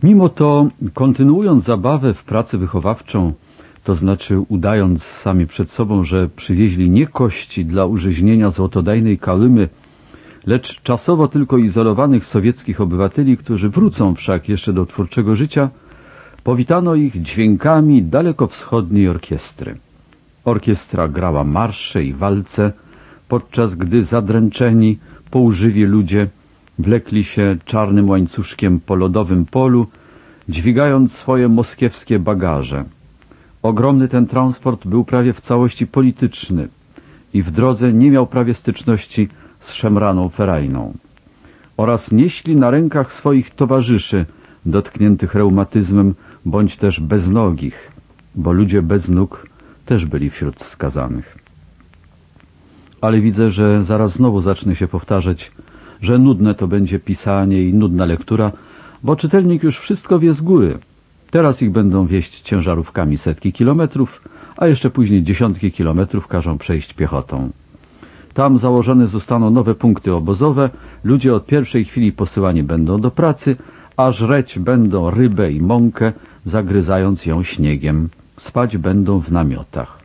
Mimo to, kontynuując zabawę w pracę wychowawczą, to znaczy udając sami przed sobą, że przywieźli nie kości dla urzeźnienia złotodajnej Kalymy, lecz czasowo tylko izolowanych sowieckich obywateli, którzy wrócą wszak jeszcze do twórczego życia, powitano ich dźwiękami dalekowschodniej orkiestry. Orkiestra grała marsze i walce, podczas gdy zadręczeni, poużywi ludzie wlekli się czarnym łańcuszkiem po lodowym polu, dźwigając swoje moskiewskie bagaże. Ogromny ten transport był prawie w całości polityczny i w drodze nie miał prawie styczności z szemraną ferajną. Oraz nieśli na rękach swoich towarzyszy dotkniętych reumatyzmem bądź też beznogich, bo ludzie bez nóg też byli wśród skazanych. Ale widzę, że zaraz znowu zacznę się powtarzać, że nudne to będzie pisanie i nudna lektura, bo czytelnik już wszystko wie z góry. Teraz ich będą wieść ciężarówkami setki kilometrów, a jeszcze później dziesiątki kilometrów każą przejść piechotą. Tam założone zostaną nowe punkty obozowe, ludzie od pierwszej chwili posyłani będą do pracy, a żreć będą rybę i mąkę, zagryzając ją śniegiem. Spać będą w namiotach.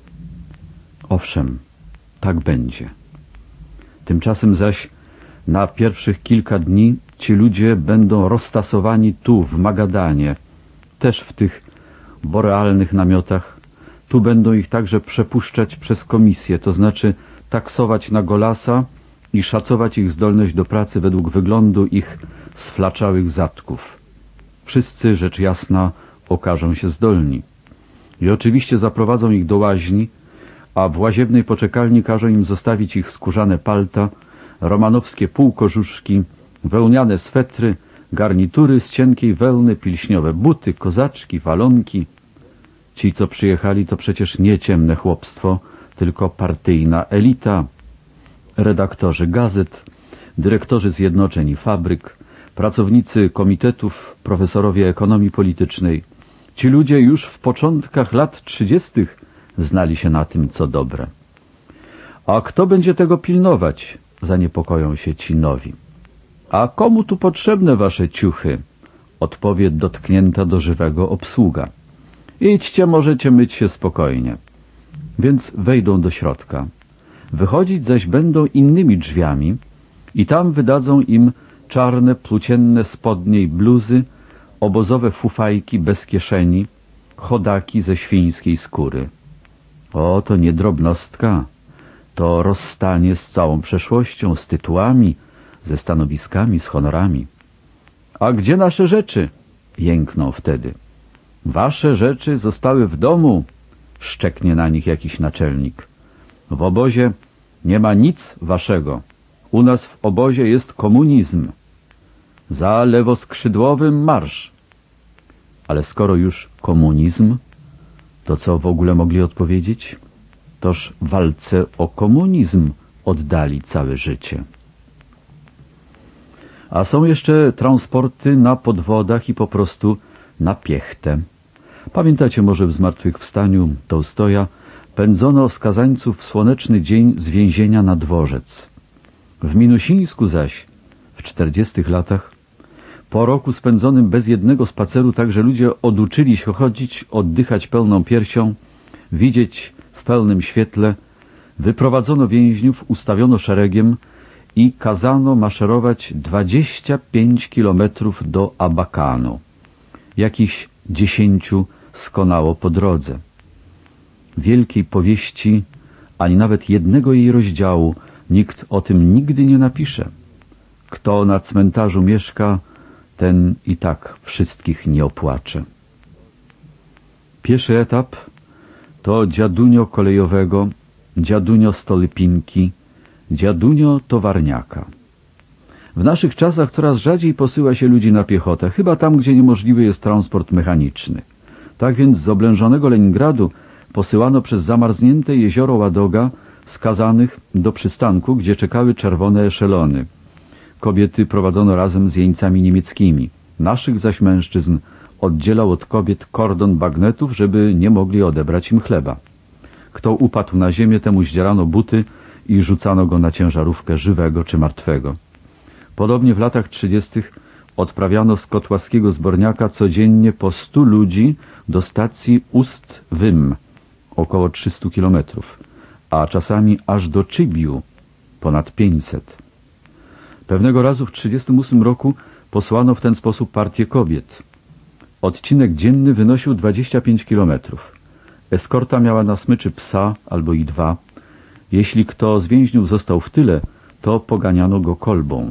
Owszem, tak będzie. Tymczasem zaś na pierwszych kilka dni ci ludzie będą roztasowani tu, w Magadanie, też w tych borealnych namiotach. Tu będą ich także przepuszczać przez komisję, to znaczy taksować na golasa i szacować ich zdolność do pracy według wyglądu ich sflaczałych zadków. Wszyscy, rzecz jasna, okażą się zdolni. I oczywiście zaprowadzą ich do łaźni, a w łaziebnej poczekalni każą im zostawić ich skórzane palta, romanowskie półkożuszki, wełniane swetry, garnitury z cienkiej wełny, pilśniowe buty, kozaczki, walonki. Ci, co przyjechali, to przecież nie ciemne chłopstwo, tylko partyjna elita. Redaktorzy gazet, dyrektorzy zjednoczeń i fabryk, pracownicy komitetów, profesorowie ekonomii politycznej. Ci ludzie już w początkach lat 30. znali się na tym, co dobre. A kto będzie tego pilnować? Zaniepokoją się ci nowi. A komu tu potrzebne wasze ciuchy? Odpowie dotknięta do żywego obsługa. Idźcie, możecie myć się spokojnie. Więc wejdą do środka. Wychodzić zaś będą innymi drzwiami i tam wydadzą im czarne, płócienne spodnie i bluzy, obozowe fufajki bez kieszeni, chodaki ze świńskiej skóry. O, to nie drobnostka. To rozstanie z całą przeszłością, z tytułami, ze stanowiskami, z honorami. A gdzie nasze rzeczy? Jękną wtedy. Wasze rzeczy zostały w domu, szczeknie na nich jakiś naczelnik. W obozie nie ma nic waszego. U nas w obozie jest komunizm. Za lewoskrzydłowym marsz. Ale skoro już komunizm, to co w ogóle mogli odpowiedzieć? Toż w walce o komunizm oddali całe życie. A są jeszcze transporty na podwodach i po prostu na piechtę. Pamiętacie może w Zmartwychwstaniu Tołstoja pędzono skazańców w słoneczny dzień z więzienia na dworzec. W Minusińsku zaś w 40 latach, po roku spędzonym bez jednego spaceru, także ludzie oduczyli się chodzić, oddychać pełną piersią, widzieć w pełnym świetle, wyprowadzono więźniów, ustawiono szeregiem i kazano maszerować 25 kilometrów do Abakanu. Jakichś 10 skonało po drodze. Wielkiej powieści, ani nawet jednego jej rozdziału, nikt o tym nigdy nie napisze. Kto na cmentarzu mieszka, ten i tak wszystkich nie opłacze. Pierwszy etap to dziadunio kolejowego, dziadunio Stolypinki, dziadunio Towarniaka. W naszych czasach coraz rzadziej posyła się ludzi na piechotę, chyba tam, gdzie niemożliwy jest transport mechaniczny. Tak więc z oblężonego Leningradu posyłano przez zamarznięte jezioro Ładoga skazanych do przystanku, gdzie czekały czerwone eszelony. Kobiety prowadzono razem z jeńcami niemieckimi. Naszych zaś mężczyzn oddzielał od kobiet kordon bagnetów, żeby nie mogli odebrać im chleba. Kto upadł na ziemię, temu zdzierano buty i rzucano go na ciężarówkę żywego czy martwego. Podobnie w latach 30. odprawiano z kotłaskiego Zborniaka codziennie po 100 ludzi do stacji Ust-Wym, około 300 kilometrów, a czasami aż do Czybiu, ponad 500. Pewnego razu w 1938 roku posłano w ten sposób partię kobiet. Odcinek dzienny wynosił 25 kilometrów. Eskorta miała na smyczy psa albo i 2. Jeśli kto z więźniów został w tyle, to poganiano go kolbą.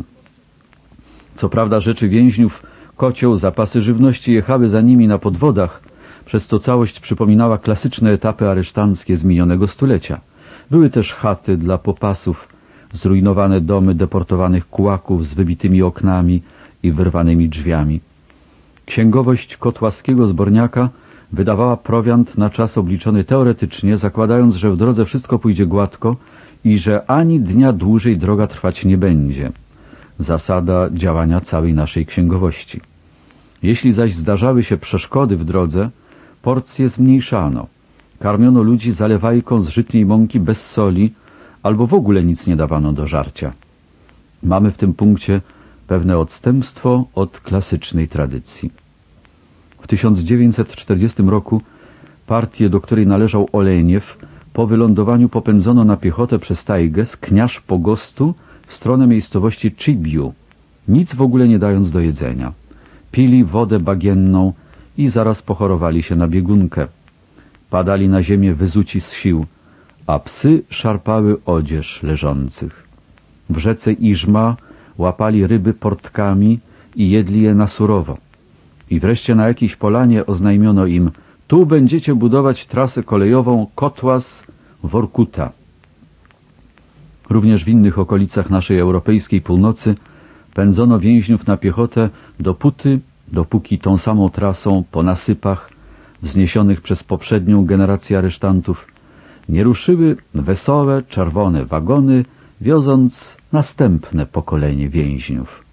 Co prawda rzeczy więźniów, kocioł, zapasy żywności jechały za nimi na podwodach, przez co całość przypominała klasyczne etapy aresztanckie z minionego stulecia. Były też chaty dla popasów, zrujnowane domy deportowanych kułaków z wybitymi oknami i wyrwanymi drzwiami. Księgowość kotłaskiego Zborniaka wydawała prowiant na czas obliczony teoretycznie, zakładając, że w drodze wszystko pójdzie gładko i że ani dnia dłużej droga trwać nie będzie. Zasada działania całej naszej księgowości. Jeśli zaś zdarzały się przeszkody w drodze, porcje zmniejszano. Karmiono ludzi zalewajką z żytniej mąki bez soli, albo w ogóle nic nie dawano do żarcia. Mamy w tym punkcie pewne odstępstwo od klasycznej tradycji. W 1940 roku partię, do której należał Oleniew, po wylądowaniu popędzono na piechotę przez tajgę z Kniarz Pogostu w stronę miejscowości Czybiu, nic w ogóle nie dając do jedzenia. Pili wodę bagienną i zaraz pochorowali się na biegunkę. Padali na ziemię wyzuci z sił, a psy szarpały odzież leżących. W rzece Iżma łapali ryby portkami i jedli je na surowo. I wreszcie na jakiejś polanie oznajmiono im: tu będziecie budować trasę kolejową Kotłas-Workuta. Również w innych okolicach naszej europejskiej północy pędzono więźniów na piechotę dopóty, dopóki tą samą trasą po nasypach wzniesionych przez poprzednią generację aresztantów nie ruszyły wesołe, czerwone wagony, wioząc następne pokolenie więźniów.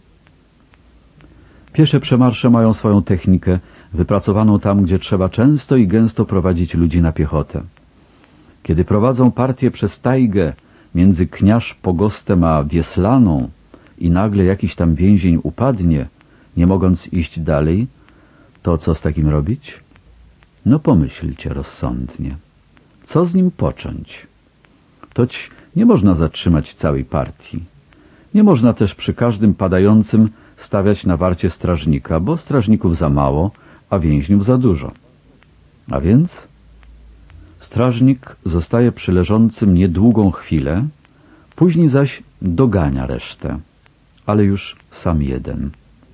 Piesze przemarsze mają swoją technikę, wypracowaną tam, gdzie trzeba często i gęsto prowadzić ludzi na piechotę. Kiedy prowadzą partię przez tajgę między Kniarz Pogostem a Wieslaną i nagle jakiś tam więzień upadnie, nie mogąc iść dalej, to co z takim robić? No pomyślcie rozsądnie. Co z nim począć? Toć nie można zatrzymać całej partii. Nie można też przy każdym padającym stawiać na warcie strażnika, bo strażników za mało, a więźniów za dużo. A więc strażnik zostaje przy leżącym niedługą chwilę, później zaś dogania resztę, ale już sam jeden.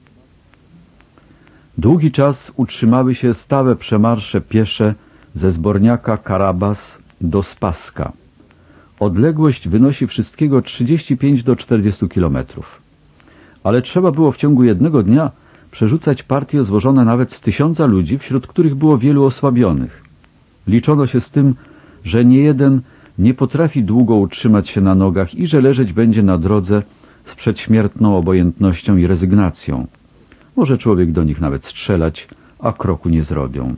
Długi czas utrzymały się stałe przemarsze piesze ze Zborniaka Karabas do Spaska. Odległość wynosi wszystkiego 35 do 40 kilometrów. Ale trzeba było w ciągu jednego dnia przerzucać partie złożone nawet z 1000 ludzi, wśród których było wielu osłabionych. Liczono się z tym, że niejeden nie potrafi długo utrzymać się na nogach i że leżeć będzie na drodze z przedśmiertną obojętnością i rezygnacją. Może człowiek do nich nawet strzelać, a kroku nie zrobią.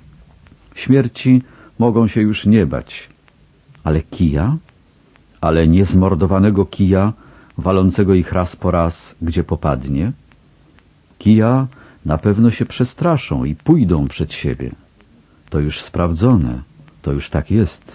Śmierci mogą się już nie bać. Ale kija? Ale niezmordowanego kija, walącego ich raz po raz, gdzie popadnie? Kija na pewno się przestraszą i pójdą przed siebie. To już sprawdzone, to już tak jest.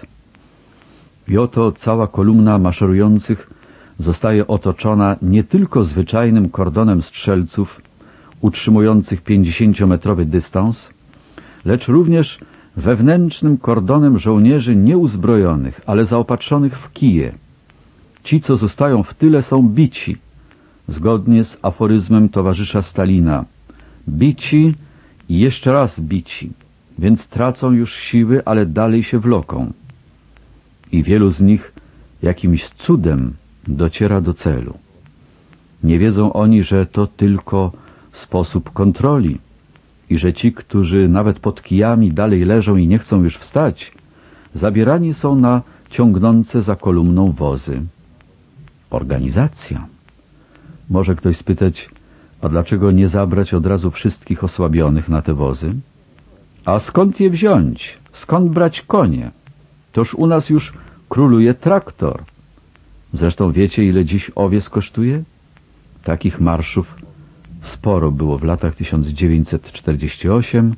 I oto cała kolumna maszerujących zostaje otoczona nie tylko zwyczajnym kordonem strzelców utrzymujących 50-metrowy dystans, lecz również wewnętrznym kordonem żołnierzy nieuzbrojonych, ale zaopatrzonych w kije. Ci, co zostają w tyle, są bici, zgodnie z aforyzmem towarzysza Stalina. Bici i jeszcze raz bici, więc tracą już siły, ale dalej się wloką. I wielu z nich jakimś cudem dociera do celu. Nie wiedzą oni, że to tylko sposób kontroli i że ci, którzy nawet pod kijami dalej leżą i nie chcą już wstać, zabierani są na ciągnące za kolumną wozy. Organizacja. Może ktoś spytać, a dlaczego nie zabrać od razu wszystkich osłabionych na te wozy? A skąd je wziąć? Skąd brać konie? Toż u nas już króluje traktor. Zresztą wiecie, ile dziś owiec kosztuje? Takich marszów sporo było w latach 1948-50.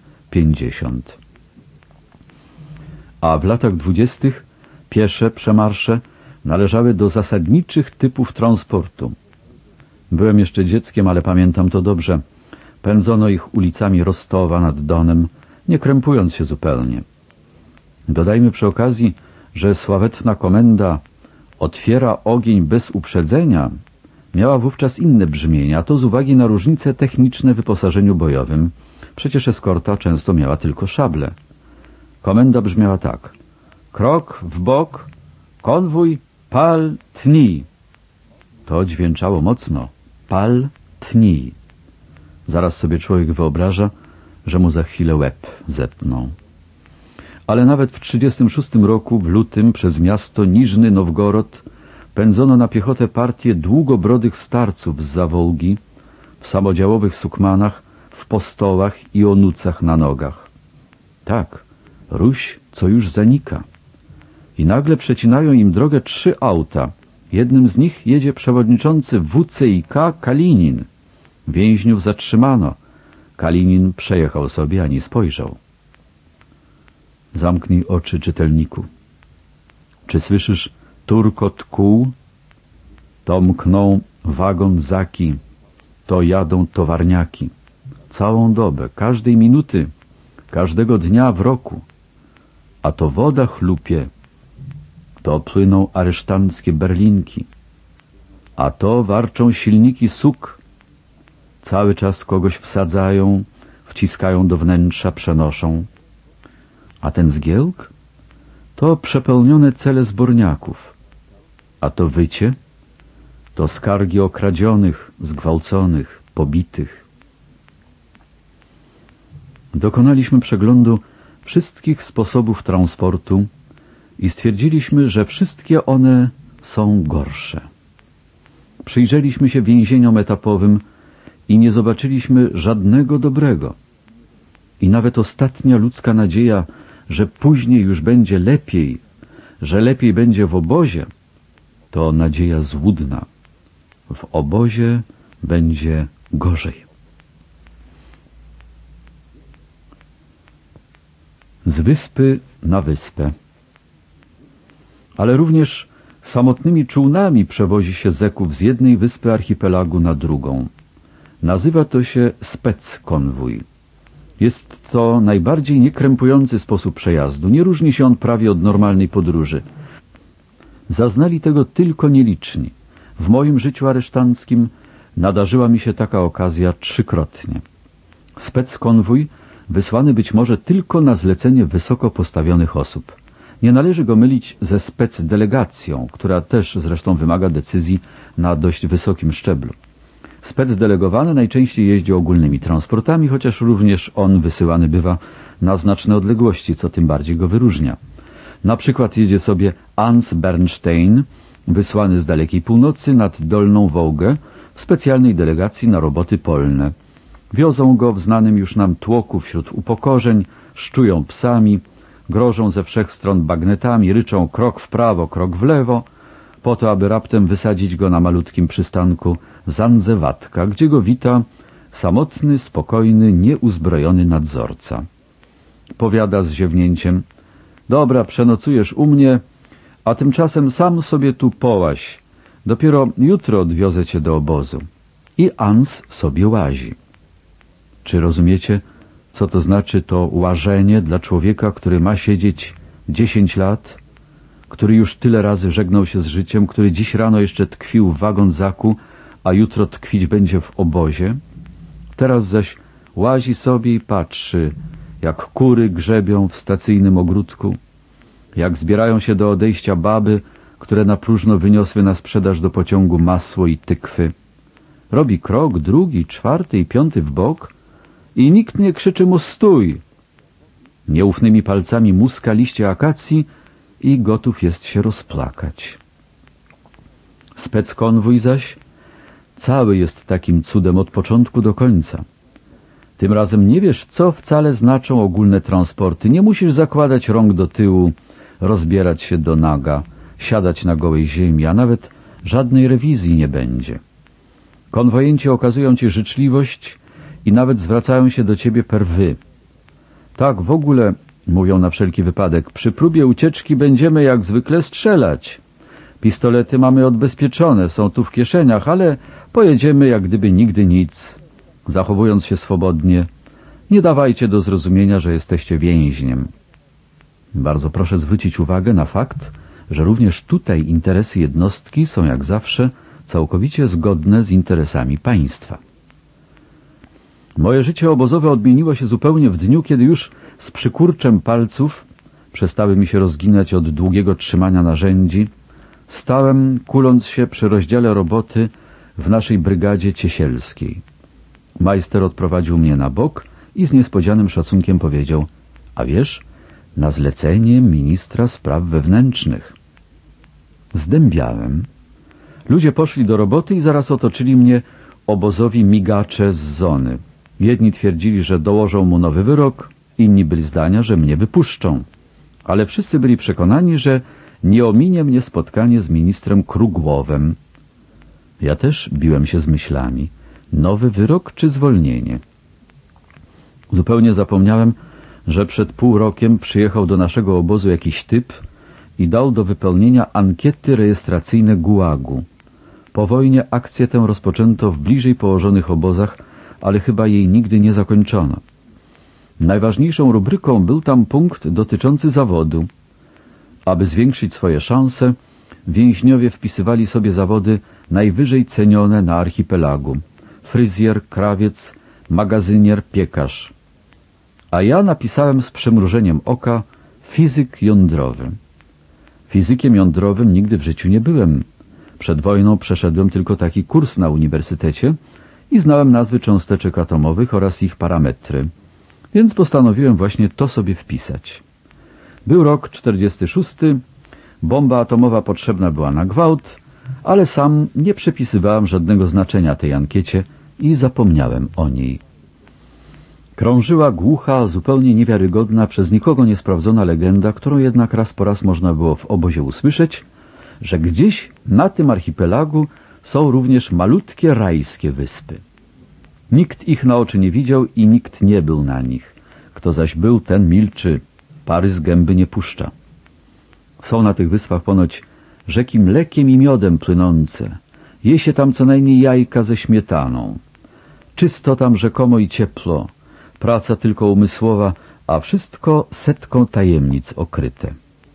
A w latach 20. piesze przemarsze należały do zasadniczych typów transportu. Byłem jeszcze dzieckiem, ale pamiętam to dobrze. Pędzono ich ulicami Rostowa nad Donem, nie krępując się zupełnie. Dodajmy przy okazji, że sławetna komenda „otwiera ogień bez uprzedzenia” miała wówczas inne brzmienie, a to z uwagi na różnice techniczne w wyposażeniu bojowym. Przecież eskorta często miała tylko szable. Komenda brzmiała tak: krok w bok, konwój, pal, tnij. To dźwięczało mocno. Pal, tnij. Zaraz sobie człowiek wyobraża, że mu za chwilę łeb zepną. Ale nawet w 1936 roku, w lutym, przez miasto Niżny Nowgorod pędzono na piechotę partię długobrodych starców z Zawołgi, w samodziałowych sukmanach, w postołach i onucach na nogach. Tak, Ruś, co już zanika. I nagle przecinają im drogę 3 auta. Jednym z nich jedzie przewodniczący WCIK Kalinin. Więźniów zatrzymano. Kalinin przejechał sobie, ani spojrzał. Zamknij oczy, czytelniku. Czy słyszysz turkot kół? To mkną wagon zaki, to jadą towarniaki. Całą dobę, każdej minuty, każdego dnia w roku. A to woda chlupie, to płyną aresztanckie berlinki, a to warczą silniki suk. Cały czas kogoś wsadzają, wciskają do wnętrza, przenoszą. A ten zgiełk? To przepełnione cele zborniaków. A to wycie? To skargi okradzionych, zgwałconych, pobitych. Dokonaliśmy przeglądu wszystkich sposobów transportu i stwierdziliśmy, że wszystkie one są gorsze. Przyjrzeliśmy się więzieniom etapowym i nie zobaczyliśmy żadnego dobrego. I nawet ostatnia ludzka nadzieja, że później już będzie lepiej, że lepiej będzie w obozie, to nadzieja złudna. W obozie będzie gorzej. Z wyspy na wyspę. Ale również samotnymi czółnami przewozi się zeków z jednej wyspy archipelagu na drugą. Nazywa to się speckonwój. Jest to najbardziej niekrępujący sposób przejazdu. Nie różni się on prawie od normalnej podróży. Zaznali tego tylko nieliczni. W moim życiu aresztanckim nadarzyła mi się taka okazja 3-krotnie. Speckonwój wysłany być może tylko na zlecenie wysoko postawionych osób. Nie należy go mylić ze specdelegacją, która też zresztą wymaga decyzji na dość wysokim szczeblu. Specdelegowany najczęściej jeździ ogólnymi transportami, chociaż również on wysyłany bywa na znaczne odległości, co tym bardziej go wyróżnia. Na przykład jedzie sobie Hans Bernstein, wysłany z dalekiej północy nad Dolną Wołgę w specjalnej delegacji na roboty polne. Wiozą go w znanym już nam tłoku wśród upokorzeń, szczują psami, grożą ze wszech stron bagnetami, ryczą krok w prawo, krok w lewo, po to, aby raptem wysadzić go na malutkim przystanku Zanzewatka, gdzie go wita samotny, spokojny, nieuzbrojony nadzorca. Powiada z ziewnięciem: dobra, przenocujesz u mnie, a tymczasem sam sobie tu połaź. Dopiero jutro odwiozę cię do obozu. I Hans sobie łazi. Czy rozumiecie, co to znaczy to łażenie dla człowieka, który ma siedzieć 10 lat, który już tyle razy żegnał się z życiem, który dziś rano jeszcze tkwił w wagonzaku, a jutro tkwić będzie w obozie? Teraz zaś łazi sobie i patrzy, jak kury grzebią w stacyjnym ogródku, jak zbierają się do odejścia baby, które na próżno wyniosły na sprzedaż do pociągu masło i tykwy. Robi krok, drugi, 4. i 5. w bok i nikt nie krzyczy mu stój. Nieufnymi palcami muska liście akacji i gotów jest się rozplakać. Speckonwój zaś cały jest takim cudem od początku do końca. Tym razem nie wiesz, co wcale znaczą ogólne transporty. Nie musisz zakładać rąk do tyłu, rozbierać się do naga, siadać na gołej ziemi, a nawet żadnej rewizji nie będzie. Konwojenci okazują ci życzliwość i nawet zwracają się do ciebie per wy. Tak w ogóle, mówią na wszelki wypadek, przy próbie ucieczki będziemy jak zwykle strzelać. Pistolety mamy odbezpieczone, są tu w kieszeniach, ale pojedziemy jak gdyby nigdy nic, zachowując się swobodnie. Nie dawajcie do zrozumienia, że jesteście więźniem. Bardzo proszę zwrócić uwagę na fakt, że również tutaj interesy jednostki są jak zawsze całkowicie zgodne z interesami państwa. Moje życie obozowe odmieniło się zupełnie w dniu, kiedy już z przykurczem palców przestały mi się rozginać od długiego trzymania narzędzi. Stałem, kuląc się przy rozdziale roboty w naszej brygadzie ciesielskiej. Majster odprowadził mnie na bok i z niespodzianym szacunkiem powiedział: a wiesz, na zlecenie ministra spraw wewnętrznych. Zdębiałem. Ludzie poszli do roboty i zaraz otoczyli mnie obozowi migacze z zony. Jedni twierdzili, że dołożą mu nowy wyrok, inni byli zdania, że mnie wypuszczą. Ale wszyscy byli przekonani, że nie ominie mnie spotkanie z ministrem Krugłowem. Ja też biłem się z myślami. Nowy wyrok czy zwolnienie? Zupełnie zapomniałem, że przed pół rokiem przyjechał do naszego obozu jakiś typ i dał do wypełnienia ankiety rejestracyjne gułagu. Po wojnie akcję tę rozpoczęto w bliżej położonych obozach, ale chyba jej nigdy nie zakończono. Najważniejszą rubryką był tam punkt dotyczący zawodu. Aby zwiększyć swoje szanse, więźniowie wpisywali sobie zawody najwyżej cenione na archipelagu: fryzjer, krawiec, magazynier, piekarz. A ja napisałem z przymrużeniem oka fizyk jądrowy. Fizykiem jądrowym nigdy w życiu nie byłem. Przed wojną przeszedłem tylko taki kurs na uniwersytecie i znałem nazwy cząsteczek atomowych oraz ich parametry, więc postanowiłem właśnie to sobie wpisać. Był rok 46, bomba atomowa potrzebna była na gwałt, ale sam nie przypisywałem żadnego znaczenia tej ankiecie i zapomniałem o niej. Krążyła głucha, zupełnie niewiarygodna, przez nikogo niesprawdzona legenda, którą jednak raz po raz można było w obozie usłyszeć, że gdzieś na tym archipelagu są również malutkie rajskie wyspy. Nikt ich na oczy nie widział i nikt nie był na nich. Kto zaś był, ten milczy, pary z gęby nie puszcza. Są na tych wyspach ponoć rzeki mlekiem i miodem płynące. Je się tam co najmniej jajka ze śmietaną. Czysto tam rzekomo i ciepło. Praca tylko umysłowa, a wszystko setką tajemnic okryte.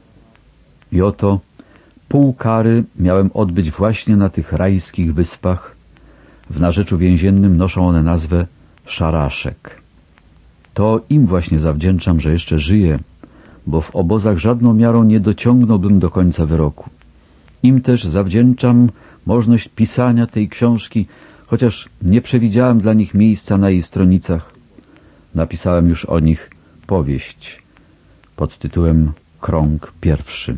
I oto pół kary miałem odbyć właśnie na tych rajskich wyspach. W narzeczu więziennym noszą one nazwę Szaraszek. To im właśnie zawdzięczam, że jeszcze żyję, bo w obozach żadną miarą nie dociągnąłbym do końca wyroku. Im też zawdzięczam możliwość pisania tej książki, chociaż nie przewidziałem dla nich miejsca na jej stronicach. Napisałem już o nich powieść pod tytułem Krąg pierwszy.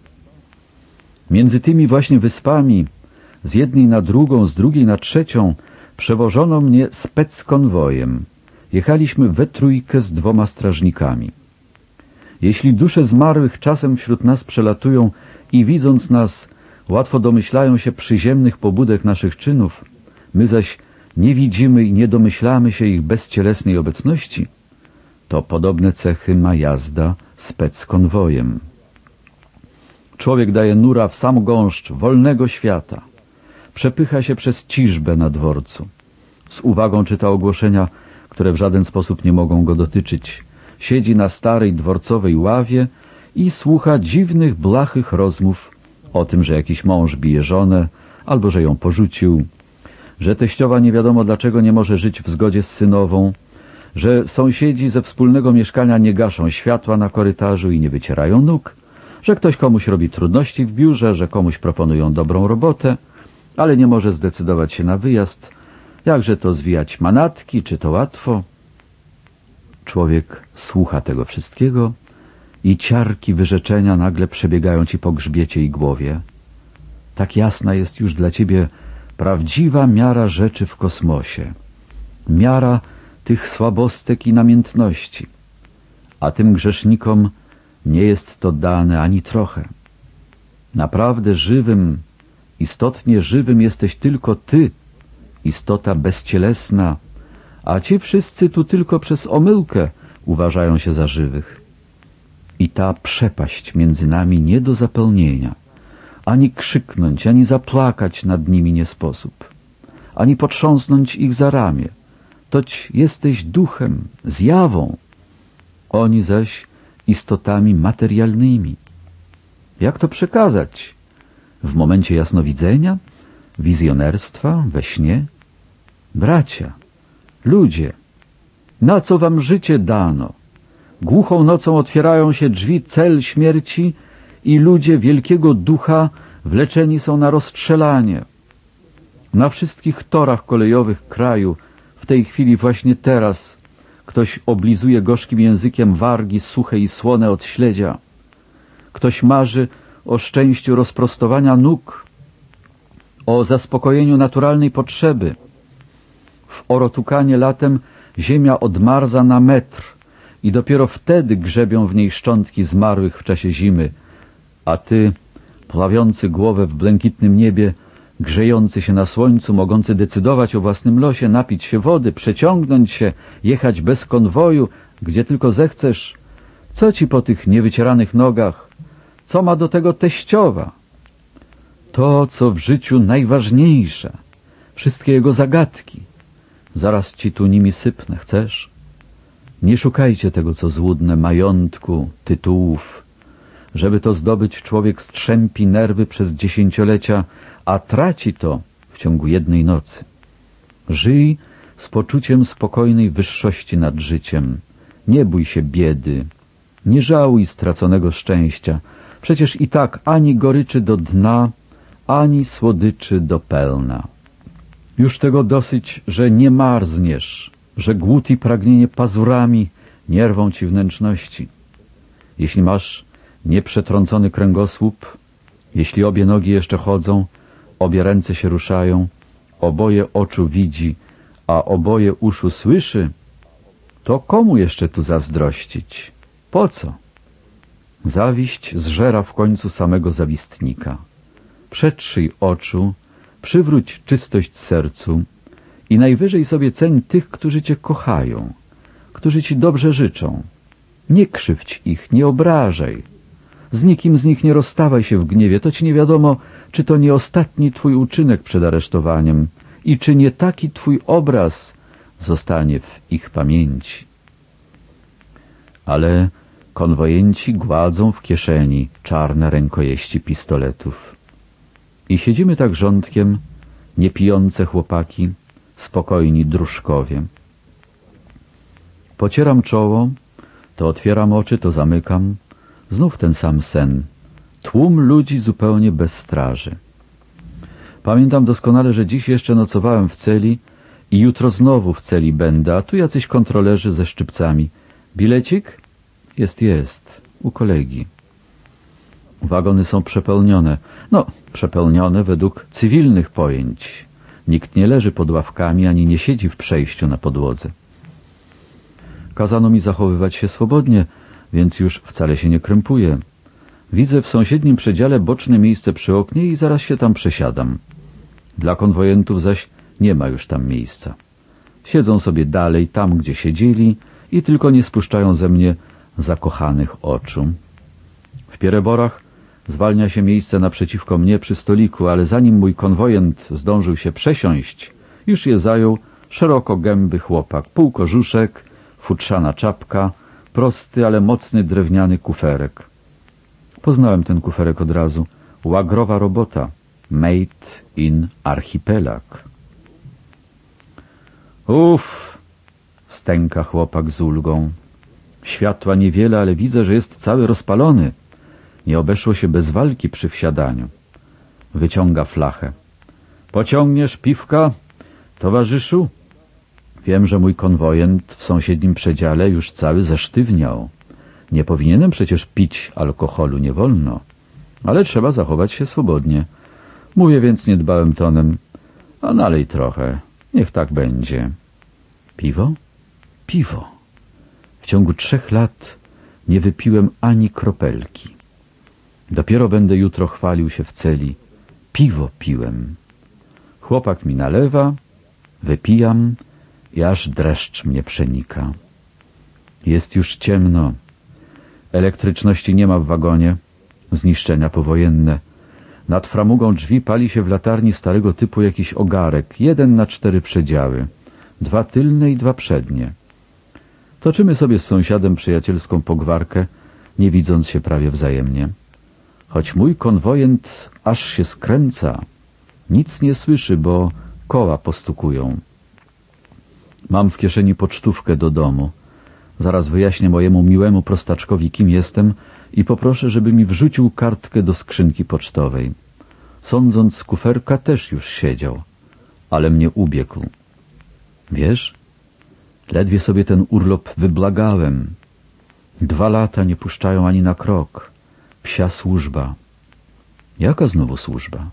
Między tymi właśnie wyspami, z jednej na drugą, z drugiej na trzecią, przewożono mnie speckonwojem. Jechaliśmy we trójkę z 2 strażnikami. Jeśli dusze zmarłych czasem wśród nas przelatują i widząc nas, łatwo domyślają się przyziemnych pobudek naszych czynów, my zaś nie widzimy i nie domyślamy się ich bezcielesnej obecności, to podobne cechy ma jazda speckonwojem. Człowiek daje nura w sam gąszcz wolnego świata. Przepycha się przez ciżbę na dworcu. Z uwagą czyta ogłoszenia, które w żaden sposób nie mogą go dotyczyć. Siedzi na starej dworcowej ławie i słucha dziwnych, blachych rozmów o tym, że jakiś mąż bije żonę, albo że ją porzucił, że teściowa nie wiadomo dlaczego nie może żyć w zgodzie z synową, że sąsiedzi ze wspólnego mieszkania nie gaszą światła na korytarzu i nie wycierają nóg, że ktoś komuś robi trudności w biurze, że komuś proponują dobrą robotę, ale nie może zdecydować się na wyjazd. Jakże to zwijać manatki, czy to łatwo? Człowiek słucha tego wszystkiego i ciarki wyrzeczenia nagle przebiegają ci po grzbiecie i głowie. Tak jasna jest już dla ciebie prawdziwa miara rzeczy w kosmosie. Miara tych słabostek i namiętności. A tym grzesznikom nie jest to dane ani trochę. Naprawdę żywym, istotnie żywym jesteś tylko ty istota bezcielesna, a ci wszyscy tu tylko przez omyłkę uważają się za żywych. I ta przepaść między nami nie do zapełnienia. Ani krzyknąć, ani zapłakać nad nimi nie sposób, ani potrząsnąć ich za ramię. Toć jesteś duchem, zjawą, oni zaś istotami materialnymi. Jak to przekazać? W momencie jasnowidzenia? Wizjonerstwa? We śnie? Bracia, ludzie, na co wam życie dano? Głuchą nocą otwierają się drzwi cel śmierci i ludzie wielkiego ducha wleczeni są na rozstrzelanie. Na wszystkich torach kolejowych kraju w tej chwili, właśnie teraz, ktoś oblizuje gorzkim językiem wargi suche i słone od śledzia. Ktoś marzy o szczęściu rozprostowania nóg, o zaspokojeniu naturalnej potrzeby. W Orotukanie latem ziemia odmarza na metr i dopiero wtedy grzebią w niej szczątki zmarłych w czasie zimy, a ty, pławiący głowę w błękitnym niebie, grzejący się na słońcu, mogący decydować o własnym losie, napić się wody, przeciągnąć się, jechać bez konwoju, gdzie tylko zechcesz. Co ci po tych niewycieranych nogach? Co ma do tego teściowa? To, co w życiu najważniejsze, wszystkie jego zagadki. Zaraz ci tu nimi sypnę, chcesz? Nie szukajcie tego, co złudne, majątku, tytułów. Żeby to zdobyć, człowiek strzępi nerwy przez dziesięciolecia, a traci to w ciągu jednej nocy. Żyj z poczuciem spokojnej wyższości nad życiem. Nie bój się biedy. Nie żałuj straconego szczęścia. Przecież i tak ani goryczy do dna, ani słodyczy do pełna. Już tego dosyć, że nie marzniesz, że głód i pragnienie pazurami nie rwą ci wnętrzności. Jeśli masz nieprzetrącony kręgosłup, jeśli obie nogi jeszcze chodzą, obie ręce się ruszają, oboje oczu widzi, a oboje uszu słyszy, to komu jeszcze tu zazdrościć? Po co? Zawiść zżera w końcu samego zawistnika. Przetrzyj oczu, przywróć czystość sercu i najwyżej sobie ceń tych, którzy cię kochają, którzy ci dobrze życzą. Nie krzywdź ich, nie obrażaj. Z nikim z nich nie rozstawaj się w gniewie, to ci nie wiadomo, czy to nie ostatni twój uczynek przed aresztowaniem i czy nie taki twój obraz zostanie w ich pamięci. Ale konwojenci gładzą w kieszeni czarne rękojeści pistoletów. I siedzimy tak rządkiem, niepijące chłopaki, spokojni dróżkowie. Pocieram czoło, to otwieram oczy, to zamykam. Znów ten sam sen. Tłum ludzi zupełnie bez straży. Pamiętam doskonale, że dziś jeszcze nocowałem w celi i jutro znowu w celi będę, a tu jacyś kontrolerzy ze szczypcami. Bilecik? Jest. U kolegi. Wagony są przepełnione. No, przepełnione według cywilnych pojęć. Nikt nie leży pod ławkami, ani nie siedzi w przejściu na podłodze. Kazano mi zachowywać się swobodnie, więc już wcale się nie krępuję. Widzę w sąsiednim przedziale boczne miejsce przy oknie i zaraz się tam przesiadam. Dla konwojentów zaś nie ma już tam miejsca. Siedzą sobie dalej, tam gdzie siedzieli i tylko nie spuszczają ze mnie zakochanych oczu. W Piereborach zwalnia się miejsce naprzeciwko mnie przy stoliku, ale zanim mój konwojent zdążył się przesiąść, już je zajął szerokogęby chłopak, półkożuszek, futrzana czapka, prosty, ale mocny drewniany kuferek. Poznałem ten kuferek od razu. Łagrowa robota. Made in Archipelag. Uff! Stęka chłopak z ulgą. Światła niewiele, ale widzę, że jest cały rozpalony. Nie obeszło się bez walki przy wsiadaniu. Wyciąga flachę. Pociągniesz piwka, towarzyszu? Wiem, że mój konwojent w sąsiednim przedziale już cały zesztywniał. Nie powinienem przecież pić alkoholu, nie wolno. Ale trzeba zachować się swobodnie. Mówię więc niedbałym tonem. A nalej trochę, niech tak będzie. Piwo? Piwo. W ciągu 3 lat nie wypiłem ani kropelki. Dopiero będę jutro chwalił się w celi. Piwo piłem. Chłopak mi nalewa, Wypijam i aż dreszcz mnie przenika. Jest już ciemno. Elektryczności nie ma w wagonie. Zniszczenia powojenne. Nad framugą drzwi pali się w latarni starego typu jakiś ogarek. 1 na 4 przedziały. 2 tylne i 2 przednie. Toczymy sobie z sąsiadem przyjacielską pogwarkę, nie widząc się prawie wzajemnie. Choć mój konwojent aż się skręca. Nic nie słyszy, bo koła postukują. Mam w kieszeni pocztówkę do domu. Zaraz wyjaśnię mojemu miłemu prostaczkowi, kim jestem i poproszę, żeby mi wrzucił kartkę do skrzynki pocztowej. Sądząc z kuferka też już siedział, ale mnie ubiegł. Wiesz, ledwie sobie ten urlop wyblagałem. 2 lata nie puszczają ani na krok. Psia służba. Jaka znowu służba?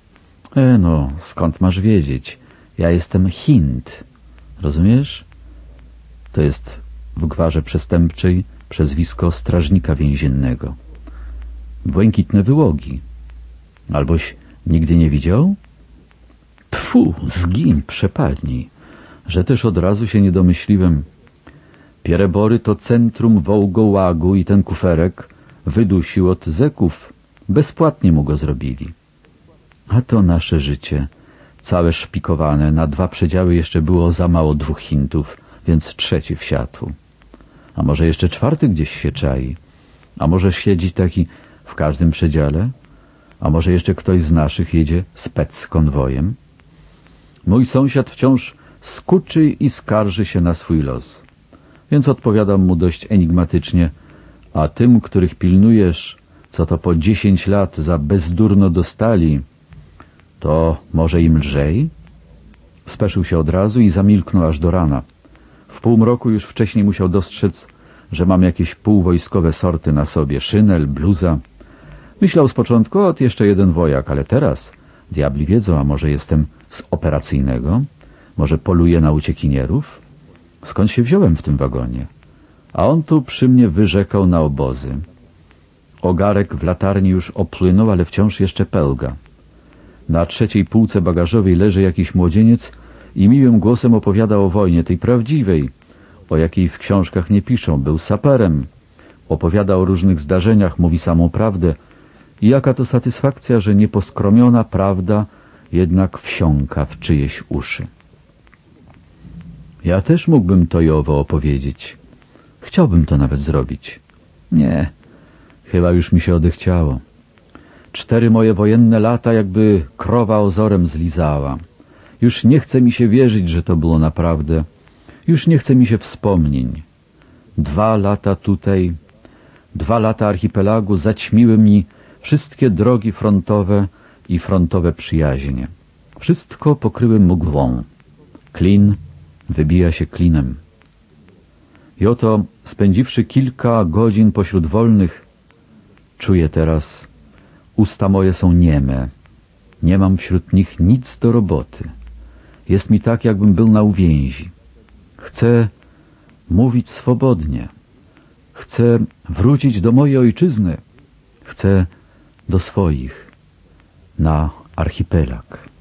No, skąd masz wiedzieć? Ja jestem Hind. Rozumiesz? To jest w gwarze przestępczej przezwisko strażnika więziennego. Błękitne wyłogi. Alboś nigdy nie widział? Tfu, zgiń, przepadnij, że też od razu się nie domyśliłem. Pierebory to centrum Wołgołagu i ten kuferek wydusił od zeków. Bezpłatnie mu go zrobili. A to nasze życie, całe szpikowane, na 2 przedziały jeszcze było za mało 2 Hindów, więc 3 wsiadł. A może jeszcze 4 gdzieś się czai? A może siedzi taki w każdym przedziale? A może jeszcze ktoś z naszych jedzie spec konwojem? Mój sąsiad wciąż skuczy i skarży się na swój los. Więc odpowiadam mu dość enigmatycznie, a tym, których pilnujesz, co to po 10 lat za bezdurno dostali, to może im lżej? Speszył się od razu i zamilknął aż do rana. W półmroku już wcześniej musiał dostrzec, że mam jakieś półwojskowe sorty na sobie, szynel, bluza. Myślał z początku, jeszcze 1 wojak, ale teraz, diabli wiedzą, a może jestem z operacyjnego? Może poluję na uciekinierów? Skąd się wziąłem w tym wagonie? A on tu przy mnie wyrzekał na obozy. Ogarek w latarni już opłynął, ale wciąż jeszcze pelga. Na 3. półce bagażowej leży jakiś młodzieniec i miłym głosem opowiada o wojnie, tej prawdziwej, o jakiej w książkach nie piszą. Był saperem. Opowiada o różnych zdarzeniach, mówi samą prawdę. I jaka to satysfakcja, że nieposkromiona prawda jednak wsiąka w czyjeś uszy. Ja też mógłbym to i owo opowiedzieć. Chciałbym to nawet zrobić. Nie, chyba już mi się odechciało. 4 moje wojenne lata jakby krowa ozorem zlizała. Już nie chce mi się wierzyć, że to było naprawdę. Już nie chce mi się wspomnień. 2 lata tutaj, 2 lata archipelagu zaćmiły mi wszystkie drogi frontowe i frontowe przyjaźnie. Wszystko pokryły mgłą. Klin wybija się klinem. I oto, spędziwszy kilka godzin pośród wolnych, czuję teraz, usta moje są nieme. Nie mam wśród nich nic do roboty. Jest mi tak, jakbym był na uwięzi. Chcę mówić swobodnie. Chcę wrócić do mojej ojczyzny. Chcę do swoich, na archipelag.